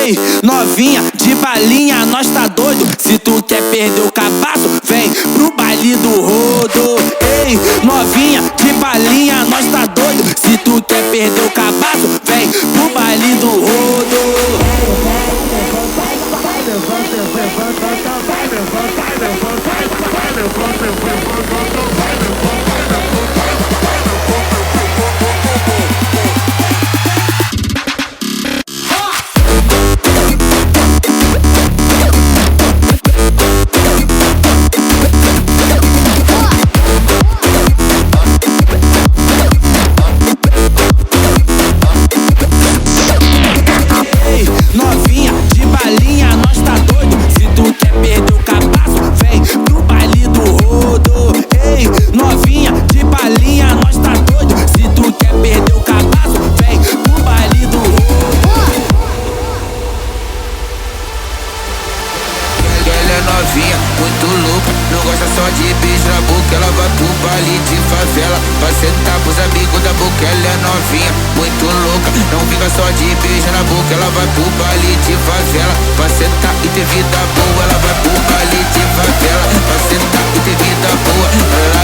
Ei, novinha de balinha, nós tá doido. Se tu quer perder o cabaço, vem pro baile do rodo. Ei, novinha de balinha, nós tá doido. Se tu quer perder o cabaço, vem pro baile do rodo. Novinha de balinha, nós tá doido. Se tu quer perder o cabaço, vem pro baile do rodo. Ei, novinha de balinha, nós tá doido. Se tu quer perder o cabaço, vem pro baile do rodo. Ela é novinha, muito louca, não gosta só de beijo na boca. Ela vai pro baile de favela pra sentar pros amigos da boca. Ela é novinha, muito louca, não fica só de beijo na boca. Ela vai pro baile de favela pra sentar e ter vida boa. Ela vai pro baile de favela pra sentar e ter vida boa.